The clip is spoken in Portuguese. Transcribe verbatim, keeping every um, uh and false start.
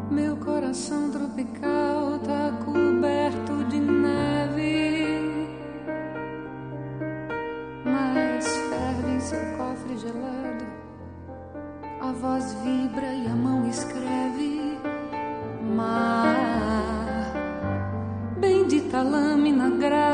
Meu coração tropical tá coberto de neve, mas ferve em seu cofre gelado. A voz vibra e a mão escreve: mar, bendita lâmina grave.